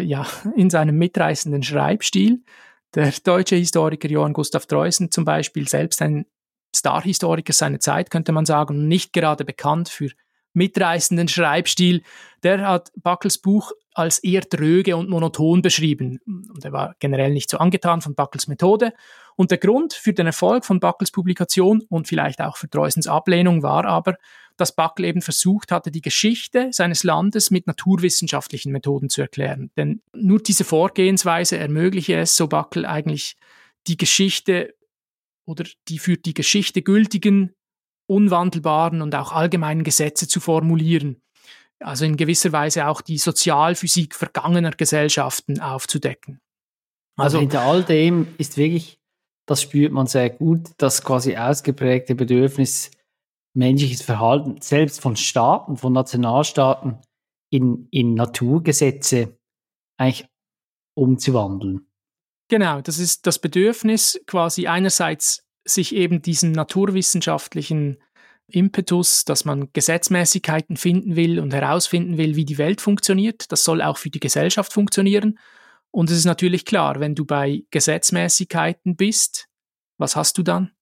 in seinem mitreißenden Schreibstil. Der deutsche Historiker Johann Gustav Droysen zum Beispiel, selbst ein Starhistoriker seiner Zeit, könnte man sagen, nicht gerade bekannt für mitreißenden Schreibstil, der hat Buckles Buch als eher dröge und monoton beschrieben. Und er war generell nicht so angetan von Buckles Methode. Und der Grund für den Erfolg von Buckles Publikation und vielleicht auch für Droysens Ablehnung war aber, dass Buckle eben versucht hatte, die Geschichte seines Landes mit naturwissenschaftlichen Methoden zu erklären. Denn nur diese Vorgehensweise ermögliche es, so Buckle, eigentlich die Geschichte oder die für die Geschichte gültigen, unwandelbaren und auch allgemeinen Gesetze zu formulieren. Also in gewisser Weise auch die Sozialphysik vergangener Gesellschaften aufzudecken. Also hinter all dem ist wirklich, das spürt man sehr gut, das quasi ausgeprägte Bedürfnis, menschliches Verhalten, selbst von Staaten, von Nationalstaaten, in Naturgesetze eigentlich umzuwandeln. Genau, das ist das Bedürfnis, quasi einerseits sich eben diesen naturwissenschaftlichen Impetus, dass man Gesetzmäßigkeiten finden will und herausfinden will, wie die Welt funktioniert. Das soll auch für die Gesellschaft funktionieren. Und es ist natürlich klar, wenn du bei Gesetzmäßigkeiten bist, was hast du dann?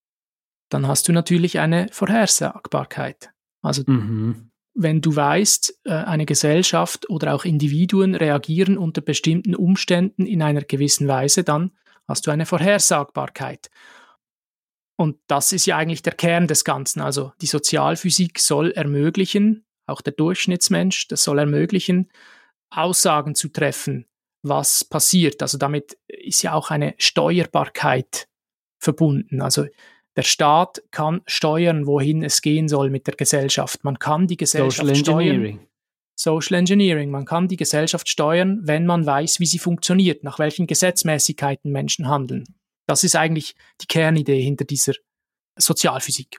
Dann hast du natürlich eine Vorhersagbarkeit. Also wenn du weißt, eine Gesellschaft oder auch Individuen reagieren unter bestimmten Umständen in einer gewissen Weise, dann hast du eine Vorhersagbarkeit. Und das ist ja eigentlich der Kern des Ganzen. Also die Sozialphysik soll ermöglichen, auch der Durchschnittsmensch, das soll ermöglichen, Aussagen zu treffen, was passiert. Also damit ist ja auch eine Steuerbarkeit verbunden. Also der Staat kann steuern, wohin es gehen soll mit der Gesellschaft. Man kann die Gesellschaft steuern. Social Engineering. Man kann die Gesellschaft steuern, wenn man weiß, wie sie funktioniert, nach welchen Gesetzmäßigkeiten Menschen handeln. Das ist eigentlich die Kernidee hinter dieser Sozialphysik.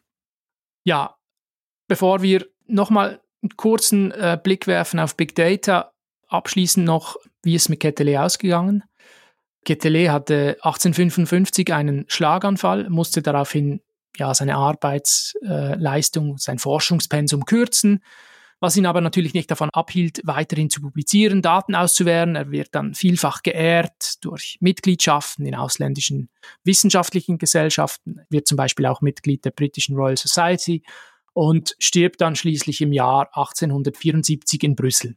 Ja, bevor wir nochmal einen kurzen Blick werfen auf Big Data, abschließend noch, wie es mit Quetelet ausgegangen. Quetelet hatte 1855 einen Schlaganfall, musste daraufhin seine Arbeitsleistung, sein Forschungspensum kürzen, was ihn aber natürlich nicht davon abhielt, weiterhin zu publizieren, Daten auszuwerten. Er wird dann vielfach geehrt durch Mitgliedschaften in ausländischen wissenschaftlichen Gesellschaften, wird zum Beispiel auch Mitglied der britischen Royal Society und stirbt dann schließlich im Jahr 1874 in Brüssel.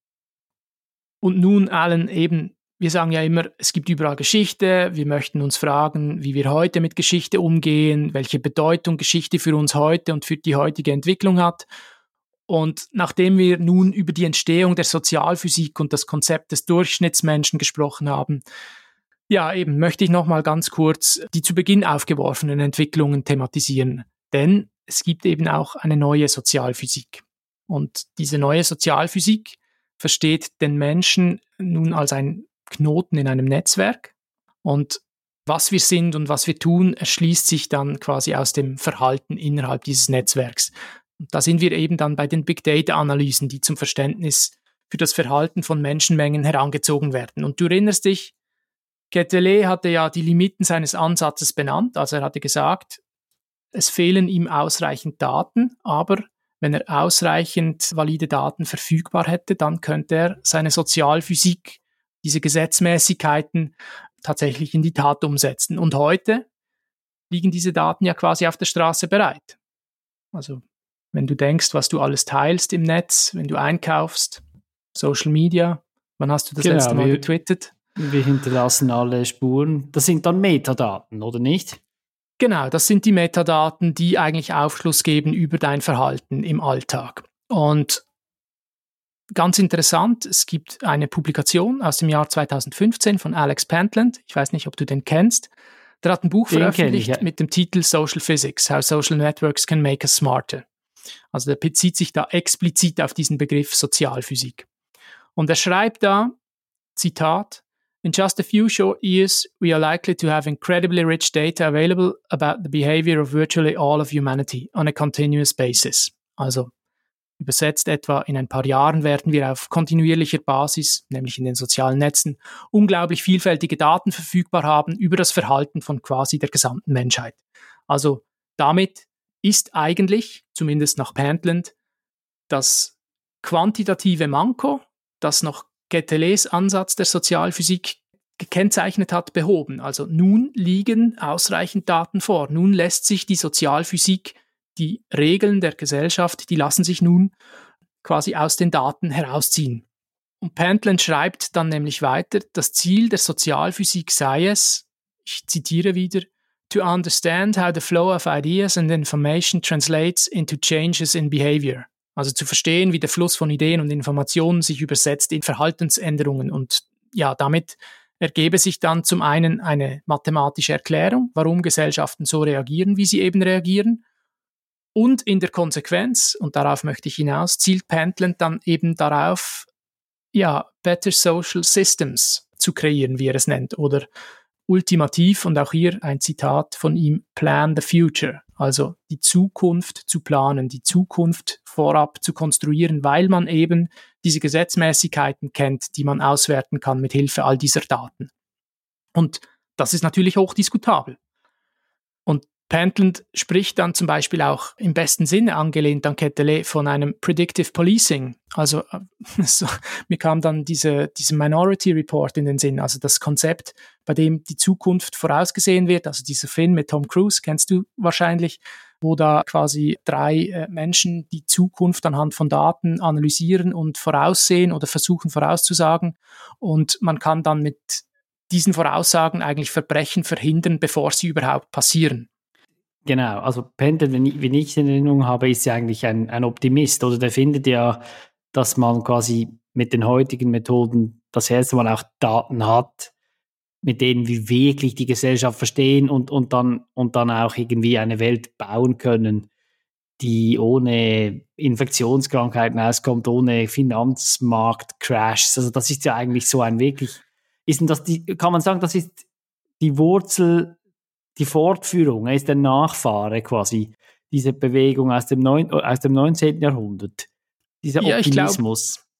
Und nun, Alan, eben, wir sagen ja immer, es gibt überall Geschichte, wir möchten uns fragen, wie wir heute mit Geschichte umgehen, welche Bedeutung Geschichte für uns heute und für die heutige Entwicklung hat. Und nachdem wir nun über die Entstehung der Sozialphysik und das Konzept des Durchschnittsmenschen gesprochen haben, eben möchte ich nochmal ganz kurz die zu Beginn aufgeworfenen Entwicklungen thematisieren. Denn es gibt eben auch eine neue Sozialphysik. Und diese neue Sozialphysik versteht den Menschen nun als ein Knoten in einem Netzwerk. Und was wir sind und was wir tun, erschließt sich dann quasi aus dem Verhalten innerhalb dieses Netzwerks. Und da sind wir eben dann bei den Big Data-Analysen, die zum Verständnis für das Verhalten von Menschenmengen herangezogen werden. Und du erinnerst dich, Quetelet hatte ja die Limiten seines Ansatzes benannt. Also er hatte gesagt, es fehlen ihm ausreichend Daten, aber wenn er ausreichend valide Daten verfügbar hätte, dann könnte er seine Sozialphysik, diese Gesetzmäßigkeiten tatsächlich in die Tat umsetzen. Und heute liegen diese Daten ja quasi auf der Straße bereit. Also wenn du denkst, was du alles teilst im Netz, wenn du einkaufst, Social Media, wann hast du das letzte Mal getwittert? Wir hinterlassen alle Spuren. Das sind dann Metadaten, oder nicht? Genau, das sind die Metadaten, die eigentlich Aufschluss geben über dein Verhalten im Alltag. Und ganz interessant, es gibt eine Publikation aus dem Jahr 2015 von Alex Pentland. Ich weiß nicht, ob du den kennst. Der hat ein Buch veröffentlicht mit dem Titel Social Physics, How Social Networks Can Make Us Smarter. Also der bezieht sich da explizit auf diesen Begriff Sozialphysik. Und er schreibt da, Zitat, "In just a few short years, we are likely to have incredibly rich data available about the behavior of virtually all of humanity on a continuous basis." Also übersetzt etwa, in ein paar Jahren werden wir auf kontinuierlicher Basis, nämlich in den sozialen Netzen, unglaublich vielfältige Daten verfügbar haben über das Verhalten von quasi der gesamten Menschheit. Also damit ist eigentlich, zumindest nach Pentland, das quantitative Manko, das noch Quetelets Ansatz der Sozialphysik gekennzeichnet hat, behoben. Also nun liegen ausreichend Daten vor. Nun lässt sich die Sozialphysik, die Regeln der Gesellschaft, die lassen sich nun quasi aus den Daten herausziehen. Und Pentland schreibt dann nämlich weiter, das Ziel der Sozialphysik sei es, ich zitiere wieder, to understand how the flow of ideas and information translates into changes in behavior. Also zu verstehen, wie der Fluss von Ideen und Informationen sich übersetzt in Verhaltensänderungen. Und damit ergebe sich dann zum einen eine mathematische Erklärung, warum Gesellschaften so reagieren, wie sie eben reagieren. Und in der Konsequenz, und darauf möchte ich hinaus, zielt Pentland dann eben darauf, better social systems zu kreieren, wie er es nennt, oder ultimativ, und auch hier ein Zitat von ihm, plan the future, also die Zukunft zu planen, die Zukunft vorab zu konstruieren, weil man eben diese Gesetzmäßigkeiten kennt, die man auswerten kann mit Hilfe all dieser Daten. Und das ist natürlich hochdiskutabel. Und Pentland spricht dann zum Beispiel auch im besten Sinne angelehnt an Quetelet von einem Predictive Policing. Also mir kam dann diese Minority Report in den Sinn, also das Konzept, bei dem die Zukunft vorausgesehen wird, also dieser Film mit Tom Cruise, kennst du wahrscheinlich, wo da quasi 3 Menschen die Zukunft anhand von Daten analysieren und voraussehen oder versuchen vorauszusagen. Und man kann dann mit diesen Voraussagen eigentlich Verbrechen verhindern, bevor sie überhaupt passieren. Genau, also Pentland, wenn ich in Erinnerung habe, ist ja eigentlich ein Optimist, oder der findet ja, dass man quasi mit den heutigen Methoden das erste Mal auch Daten hat, mit denen wir wirklich die Gesellschaft verstehen und dann auch irgendwie eine Welt bauen können, die ohne Infektionskrankheiten auskommt, ohne Finanzmarktcrashs. Also das ist ja eigentlich so ein wirklich, kann man sagen, das ist die Wurzel, die Fortführung, er ist der Nachfahre quasi, diese Bewegung aus dem 19. Jahrhundert, dieser Optimismus.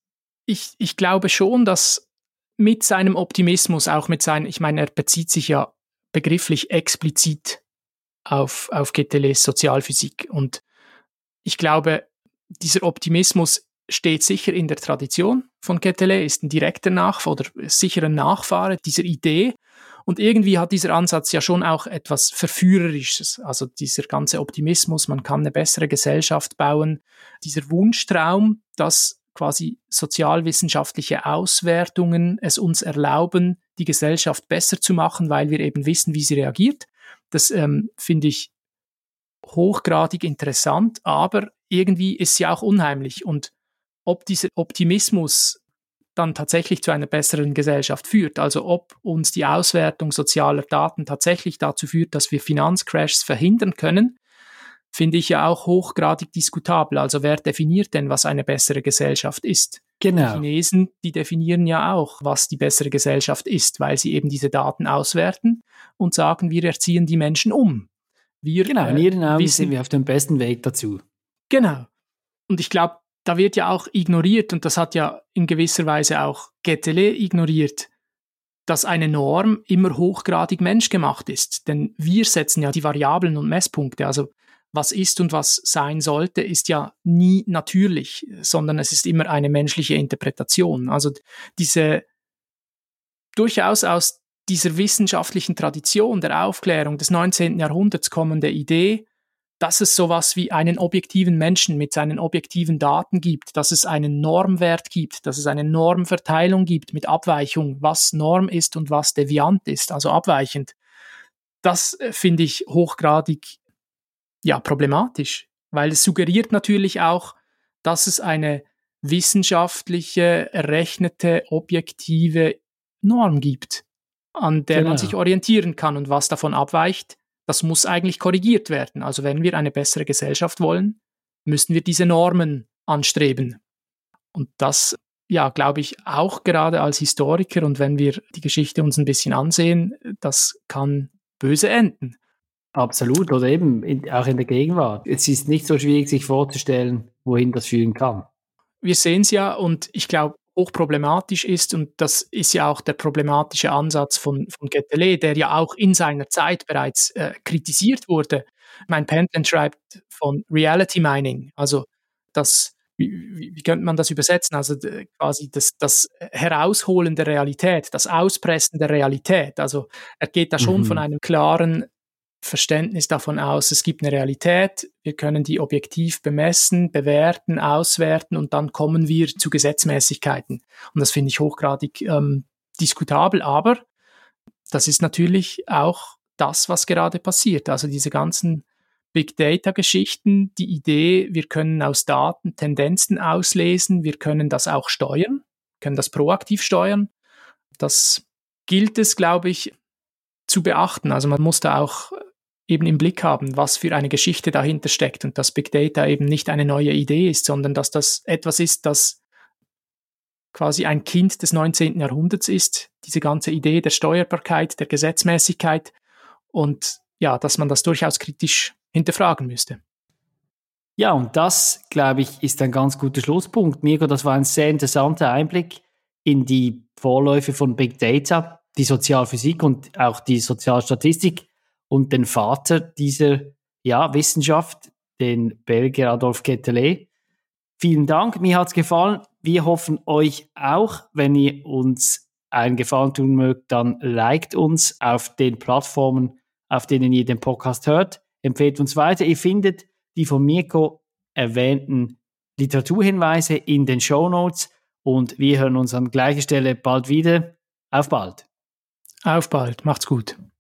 ich glaube schon, dass mit seinem Optimismus, auch mit seinem, ich meine, er bezieht sich ja begrifflich explizit auf Quetelets Sozialphysik. Und ich glaube, dieser Optimismus steht sicher in der Tradition von Quetelet, ist ein direkter oder sicherer Nachfahre dieser Idee. Und irgendwie hat dieser Ansatz ja schon auch etwas Verführerisches. Also dieser ganze Optimismus, man kann eine bessere Gesellschaft bauen. Dieser Wunschtraum, dass quasi sozialwissenschaftliche Auswertungen es uns erlauben, die Gesellschaft besser zu machen, weil wir eben wissen, wie sie reagiert. Das finde ich hochgradig interessant, aber irgendwie ist sie auch unheimlich. Und ob dieser Optimismus dann tatsächlich zu einer besseren Gesellschaft führt, also ob uns die Auswertung sozialer Daten tatsächlich dazu führt, dass wir Finanzcrashs verhindern können, finde ich ja auch hochgradig diskutabel. Also wer definiert denn, was eine bessere Gesellschaft ist? Genau. Die Chinesen, die definieren ja auch, was die bessere Gesellschaft ist, weil sie eben diese Daten auswerten und sagen, wir erziehen die Menschen um. Genau, in ihren Augen sind wir auf dem besten Weg dazu. Genau. Und ich glaube, da wird ja auch ignoriert, und das hat ja in gewisser Weise auch Quetelet ignoriert, dass eine Norm immer hochgradig menschgemacht ist. Denn wir setzen ja die Variablen und Messpunkte. Also was ist und was sein sollte, ist ja nie natürlich, sondern es ist immer eine menschliche Interpretation. Also diese durchaus aus dieser wissenschaftlichen Tradition der Aufklärung des 19. Jahrhunderts kommende Idee, dass es sowas wie einen objektiven Menschen mit seinen objektiven Daten gibt, dass es einen Normwert gibt, dass es eine Normverteilung gibt mit Abweichung, was Norm ist und was deviant ist, also abweichend. Das finde ich hochgradig problematisch, weil es suggeriert natürlich auch, dass es eine wissenschaftliche, errechnete, objektive Norm gibt, an der man sich orientieren kann, und was davon abweicht, das muss eigentlich korrigiert werden. Also wenn wir eine bessere Gesellschaft wollen, müssen wir diese Normen anstreben. Und das, glaube ich, auch gerade als Historiker, und wenn wir die Geschichte uns ein bisschen ansehen, das kann böse enden. Absolut, oder eben auch in der Gegenwart. Es ist nicht so schwierig, sich vorzustellen, wohin das führen kann. Wir sehen es ja, und ich glaube, hochproblematisch ist, und das ist ja auch der problematische Ansatz von Quetelet, der ja auch in seiner Zeit bereits kritisiert wurde. Mein Pentland schreibt von Reality Mining, also das, wie könnte man das übersetzen? Also quasi das Herausholen der Realität, das Auspressen der Realität. Also er geht da schon von einem klaren Verständnis davon aus, es gibt eine Realität, wir können die objektiv bemessen, bewerten, auswerten, und dann kommen wir zu Gesetzmäßigkeiten. Und das finde ich hochgradig diskutabel, aber das ist natürlich auch das, was gerade passiert. Also diese ganzen Big Data-Geschichten, die Idee, wir können aus Daten Tendenzen auslesen, wir können das auch steuern, können das proaktiv steuern. Das gilt es, glaube ich, zu beachten. Also man muss da auch eben im Blick haben, was für eine Geschichte dahinter steckt, und dass Big Data eben nicht eine neue Idee ist, sondern dass das etwas ist, das quasi ein Kind des 19. Jahrhunderts ist, diese ganze Idee der Steuerbarkeit, der Gesetzmäßigkeit, und dass man das durchaus kritisch hinterfragen müsste. Ja, und das, glaube ich, ist ein ganz guter Schlusspunkt. Mirko, das war ein sehr interessanter Einblick in die Vorläufe von Big Data, die Sozialphysik und auch die Sozialstatistik und den Vater dieser Wissenschaft, den Belgier Adolphe Quetelet. Vielen Dank, mir hat's gefallen. Wir hoffen euch auch. Wenn ihr uns einen Gefallen tun mögt, dann liked uns auf den Plattformen, auf denen ihr den Podcast hört. Empfehlt uns weiter. Ihr findet die von Mirko erwähnten Literaturhinweise in den Shownotes, und wir hören uns an gleicher Stelle bald wieder. Auf bald. Auf bald. Macht's gut.